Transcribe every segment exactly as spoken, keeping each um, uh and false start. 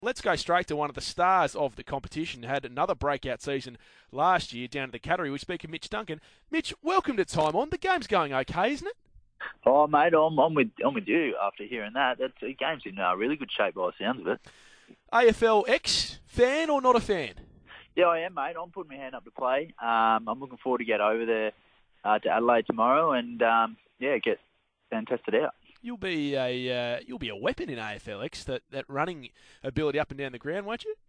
Let's go straight to one of the stars of the competition. Had another breakout season last year down at the Cattery. We speak of Mitch Duncan. Mitch, welcome to Time On. The game's going okay, isn't it? Oh, mate, I'm, I'm with I'm with you after hearing that. That the game's in uh, really good shape by the sounds of it. A F L X fan or not a fan? Yeah, I am, mate. I'm putting my hand up to play. Um, I'm looking forward to get over there uh, to Adelaide tomorrow and um, yeah, get and test it out. You'll be a uh, you'll be a weapon in A F L X. That that running ability up and down the ground, won't you?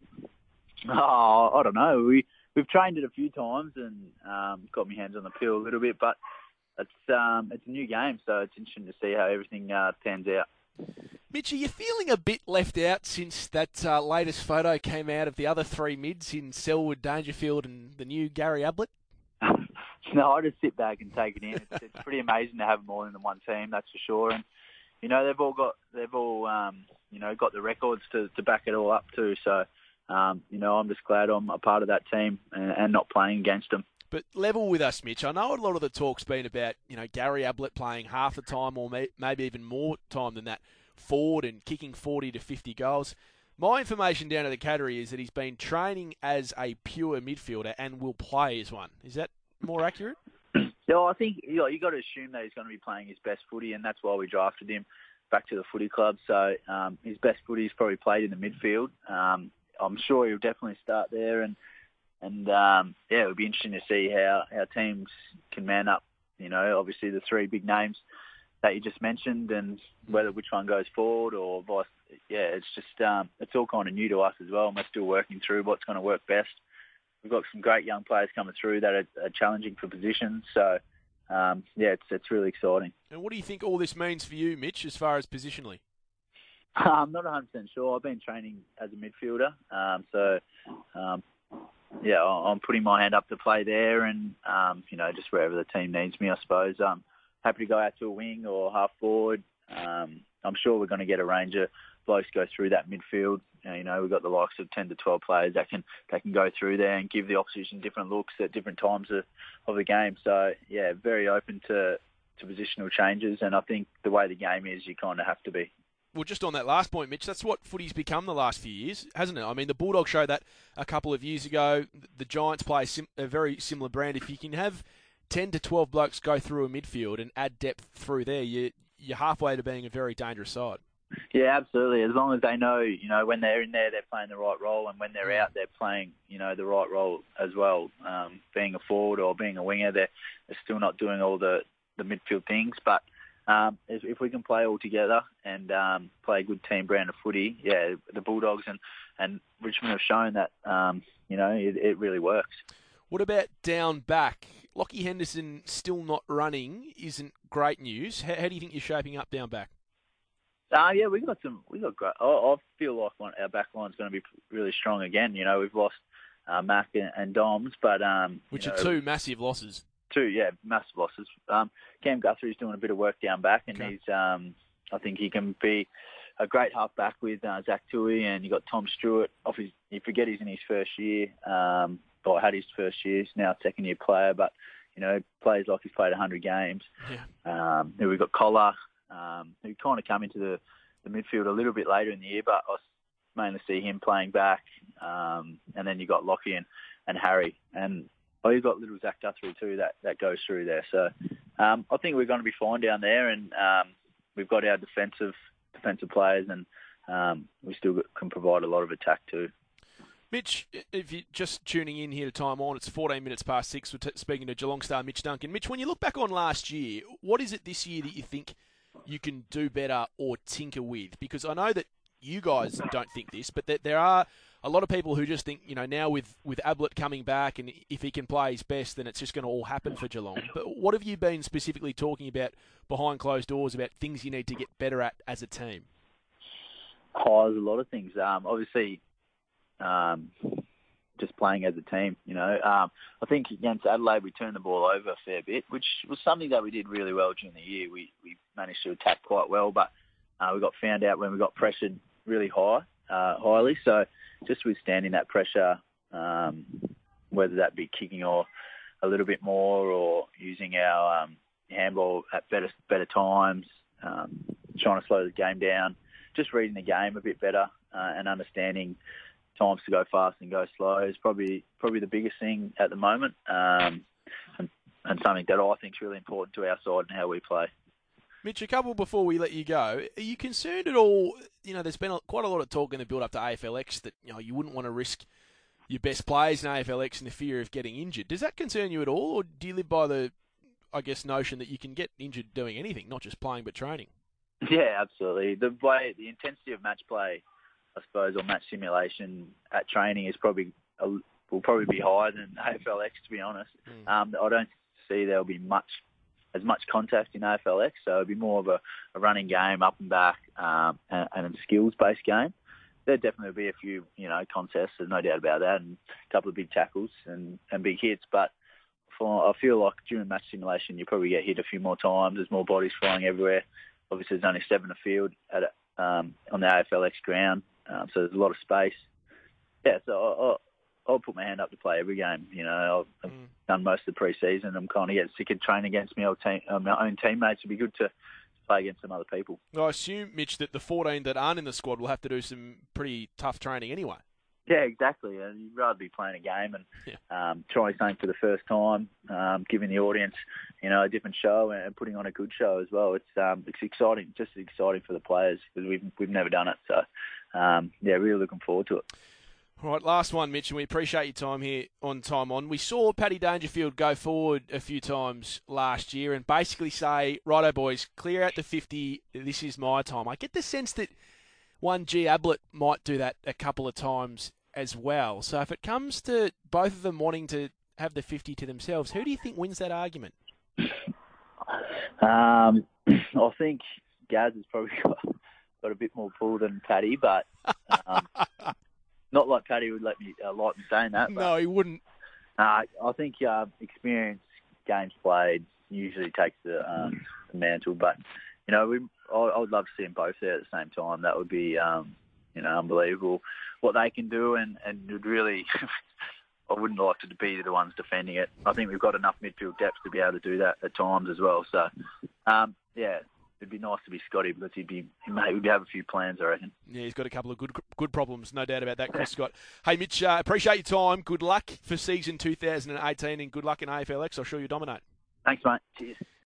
Oh, I don't know. We we've trained it a few times and um, got my hands on the pill a little bit, but it's um, it's a new game, so it's interesting to see how everything uh, pans out. Mitch, are you feeling a bit left out since that uh, latest photo came out of the other three mids in Selwood, Dangerfield, and the new Gary Ablett? No, I just sit back and take it in. It's, it's pretty amazing to have them all in the one team, that's for sure. And you know they've all got they've all um, you know got the records to, to back it all up too. So um, you know I'm just glad I'm a part of that team and, and not playing against them. But level with us, Mitch. I know a lot of the talk's been about, you know, Gary Ablett playing half the time or may, maybe even more time than that forward and kicking forty to fifty goals. My information down at the Cattery is that he's been training as a pure midfielder and will play as one. Is that more accurate? Yeah, I think you know, you got to assume that he's going to be playing his best footy, and that's why we drafted him back to the footy club. So um, his best footy he's probably played in the midfield. Um, I'm sure he'll definitely start there and. And, um, yeah, it would be interesting to see how, how teams can man up, you know, obviously the three big names that you just mentioned and whether which one goes forward or vice. Yeah, it's just, um, it's all kind of new to us as well, and we're still working through what's going to work best. We've got some great young players coming through that are, are challenging for positions. So, um, yeah, it's it's really exciting. And what do you think all this means for you, Mitch, as far as positionally? I'm not one hundred percent sure. I've been training as a midfielder, um, so... Um, Yeah, I'm putting my hand up to play there and, um, you know, just wherever the team needs me, I suppose. I'm happy to go out to a wing or half forward. Um, I'm sure we're going to get a range of blokes go through that midfield. You know, we've got the likes of ten to twelve players that can that can go through there and give the opposition different looks at different times of, of the game. So, yeah, very open to, to positional changes. And I think the way the game is, you kind of have to be. Well, just on that last point, Mitch, that's what footy's become the last few years, hasn't it? I mean, the Bulldogs showed that a couple of years ago. The Giants play a, sim- a very similar brand. If you can have ten to twelve blokes go through a midfield and add depth through there, you, you're halfway to being a very dangerous side. Yeah, absolutely. As long as they know, you know, when they're in there, they're playing the right role, and when they're out, they're playing, you know, the right role as well. Um, being a forward or being a winger, they're, they're still not doing all the, the midfield things, but Um, if, if we can play all together and um, play a good team brand of footy, yeah, the Bulldogs and, and Richmond have shown that, um, you know, it, it really works. What about down back? Lockie Henderson still not running isn't great news. How, how do you think you're shaping up down back? Uh, yeah, we got some. We got great. I, I feel like one, our back line's going to be really strong again. You know, we've lost uh, Mac and, and Doms, but um, which you are know, two massive losses. Two, yeah, massive losses. Um, Cam Guthrie's doing a bit of work down back, and Okay. he's, um, I think he can be a great half back with uh, Zach Tui, and you got Tom Stewart. Off his, you forget he's in his first year, um, or had his first year. He's now a second year player, but you know, plays like he's played one hundred games. Yeah. Um, then we've got Collar, um, who kind of come into the, the midfield a little bit later in the year, but I mainly see him playing back. Um, and then you got Lockie and, and Harry, and oh, you've got little Zach Guthrie too that, that goes through there. So um, I think we're going to be fine down there, and um, we've got our defensive defensive players, and um, we still can provide a lot of attack too. Mitch, if you're just tuning in here to Time On, it's fourteen minutes past six. We're t- speaking to Geelong star Mitch Duncan. Mitch, when you look back on last year, what is it this year that you think you can do better or tinker with? Because I know that you guys don't think this, but that there are a lot of people who just think, you know, now with, with Ablett coming back and if he can play his best, then it's just going to all happen for Geelong. But what have you been specifically talking about behind closed doors about things you need to get better at as a team? Oh, there's a lot of things. Um, obviously, um, just playing as a team, you know. Um, I think against Adelaide we turned the ball over a fair bit, which was something that we did really well during the year. We, we managed to attack quite well, but uh, we got found out when we got pressured really high, uh, highly. So just withstanding that pressure, um, whether that be kicking or a little bit more or using our um, handball at better better times, um, trying to slow the game down. just reading the game a bit better uh, and understanding times to go fast and go slow is probably probably the biggest thing at the moment, um, and, and something that I think is really important to our side and how we play. Mitch, a couple before we let you go. Are you concerned at all? You know, there's been quite a lot of talk in the build-up to A F L X that you know you wouldn't want to risk your best players in A F L X in the fear of getting injured. Does that concern you at all, or do you live by the, I guess, notion that you can get injured doing anything, not just playing but training? Yeah, absolutely. The way the intensity of match play, I suppose, or match simulation at training is probably a, will probably be higher than A F L X. To be honest, mm. um, I don't see there'll be much. as much contact in A F L X, so it'll be more of a, a running game, up and back, um, and, and a skills-based game. There'll definitely be a few, you know, contests, there's no doubt about that, and a couple of big tackles and, and big hits, but for, I feel like during match simulation you probably get hit a few more times, there's more bodies flying everywhere. Obviously there's only seven afield at a, um, on the A F L X ground, um, so there's a lot of space. Yeah, so I, I, I'll put my hand up to play every game. You know, I've mm. done most of the pre-season. I'm kind of getting sick of training against my own, team, uh, my own teammates. It'd be good to play against some other people. I assume, Mitch, that the fourteen that aren't in the squad will have to do some pretty tough training anyway. Yeah, exactly. And you'd rather be playing a game and yeah. um, trying something for the first time, um, giving the audience, you know, a different show and putting on a good show as well. It's um, it's exciting, just exciting for the players because we've we've never done it. So, um, yeah, really looking forward to it. All right, last one, Mitch, and we appreciate your time here on Time On. We saw Paddy Dangerfield go forward a few times last year and basically say, righto, boys, clear out the fifty, this is my time. I get the sense that one G. Ablett might do that a couple of times as well. So if it comes to both of them wanting to have the fifty to themselves, who do you think wins that argument? Um, I think Gaz has probably got, got a bit more pull than Paddy, but... Um, Not like Paddy would let me uh, like me saying that. But, no, he wouldn't. Uh, I think uh, experience, games played, usually takes the, um, the mantle. But you know, we I, I would love to see them both there at the same time. That would be um, you know unbelievable what they can do, and and would really. I wouldn't like to be the ones defending it. I think we've got enough midfield depth to be able to do that at times as well. So um, yeah. It'd be nice to be Scotty because he'd be he may would have a few plans, I reckon. Yeah, he's got a couple of good good problems, no doubt about that, Chris Scott. Hey, Mitch, uh, appreciate your time. Good luck for season two thousand eighteen and good luck in A F L X. I'm sure you dominate. Thanks, mate. Cheers.